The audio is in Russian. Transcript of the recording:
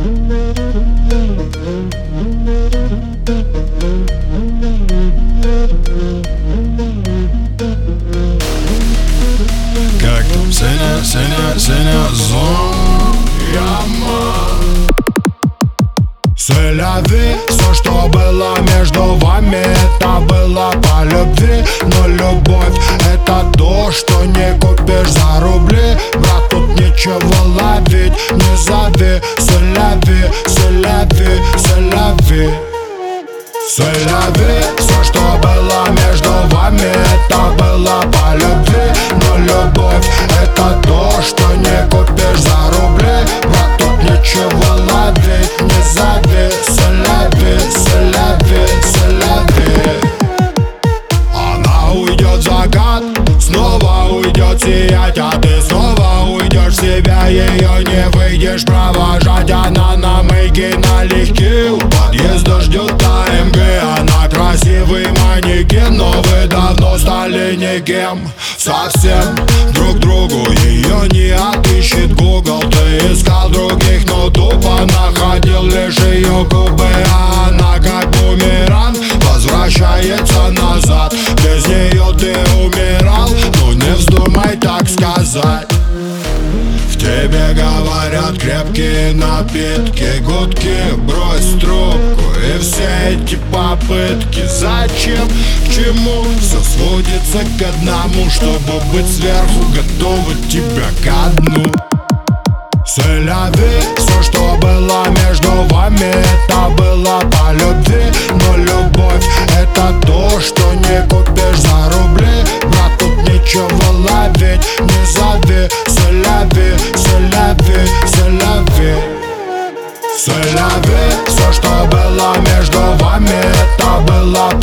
Как там, Сеня, зон Селяви, все, что было между вами, это было по любви. Но любовь — это то, что не купишь за рубли. Брат, тут нечего ловить, не зови. Селяви, селяви, селяви. Селяви, все, что было между вами, это было по любви. Но любовь — это то, что не купишь за рубли. Брат, тут нечего ловить, не зови. Селяви, селяви, селяви. Она уйдет в закат, снова уйдет сиять, а ты снова уйдешь в себя. Ее не выйдешь провожать, она на мейке налегке. У подъезда ждет АМГ, она красивый манекен, но вы давно стали никем. Совсем друг другу ее не отыщет Google. Ты искал других, но тупо находил лишь ее губы. А она как бумеранг возвращается назад. Без нее ты умирал, ну не вздумай так сказать. В тебе говорят крепкие напитки, гудки, брось трубку. И все эти попытки зачем, к чему? Все сводится к одному, чтобы быть сверху, готовы тебя ко дну. Селяви, все, что было между вами, это было по любви. Но любовь — это то, что не купишь за рубли. Брат, тут нечего ловить, не зови. Селяви, селяви, селяви. Селяви, все, что было между вами, это было